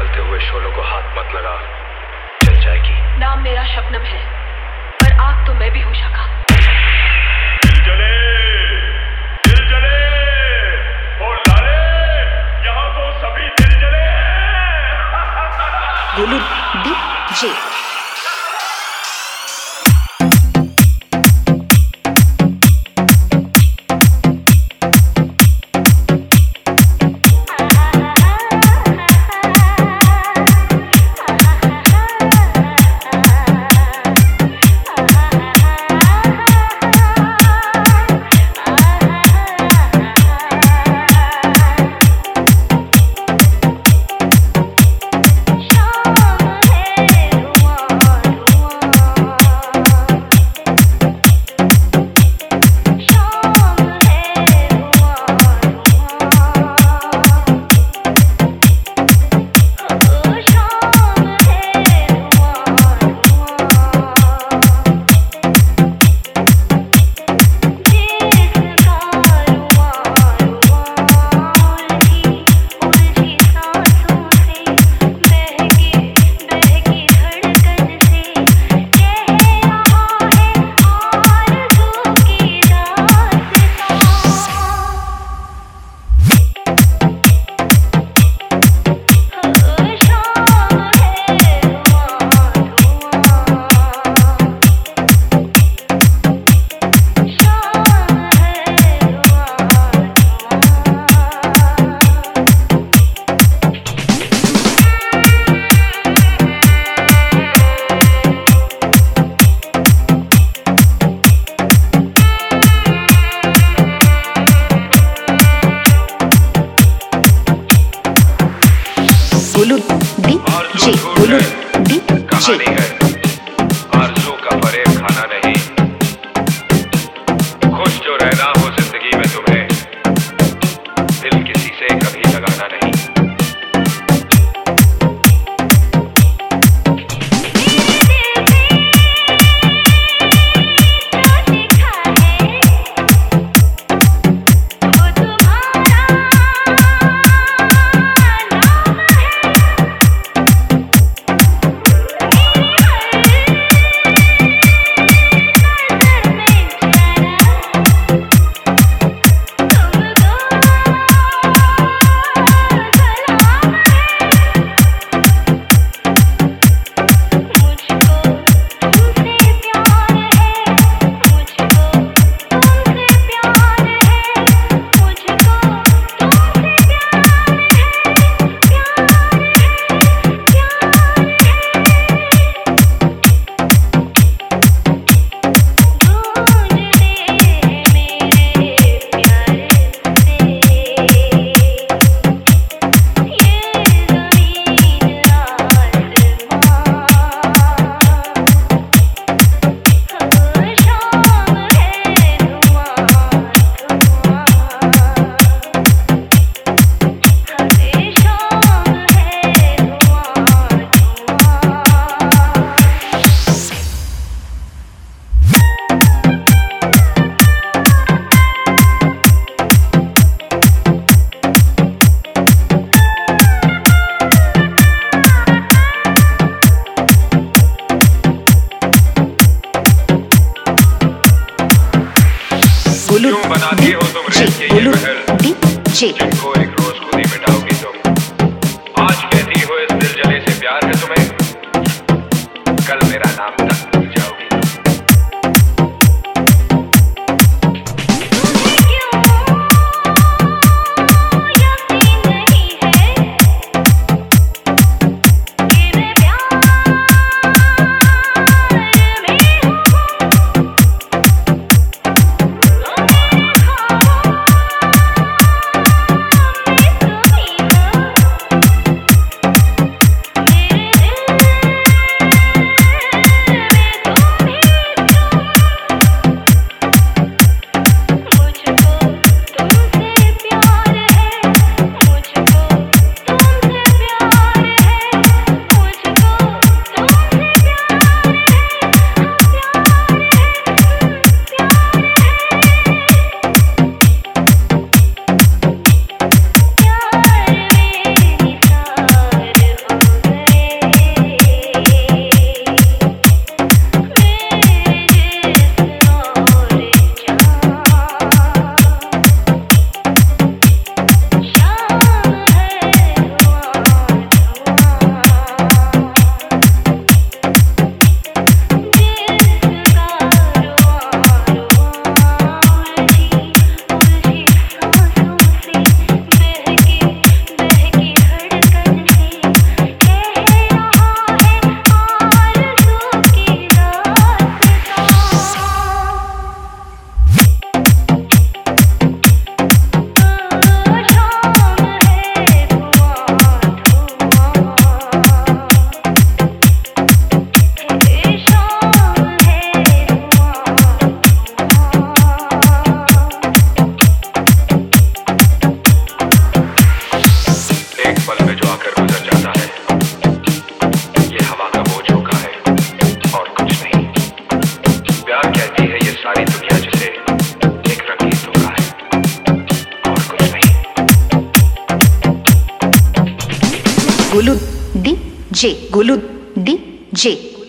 जलते हुए शोलों को हाथ मत लगा, जल जाएगी। नाम मेरा शबनम है, पर आग तो मैं भी हूँ शाखा। दिल जले, दिल जले, ओ लाले, यहाँ तो सभी दिल जले। Golu DJ. Golu DJ, Golu DJ. आरज़ू का फरेब खाना नहीं, खुश जो रहना हो जिंदगी में तुम्हें, दिल किसी से कभी लगाना नहीं। गोलू बनाती हो तुम रेत के ये महल, डीजे। जिनको एक रोज खुद ही मिटाओगी तुम। आज कहती हो इस दिल जले से प्यार है तुम्हें, कल मेरा नाम तक भूल जाओगी। Golu DJ Golu DJ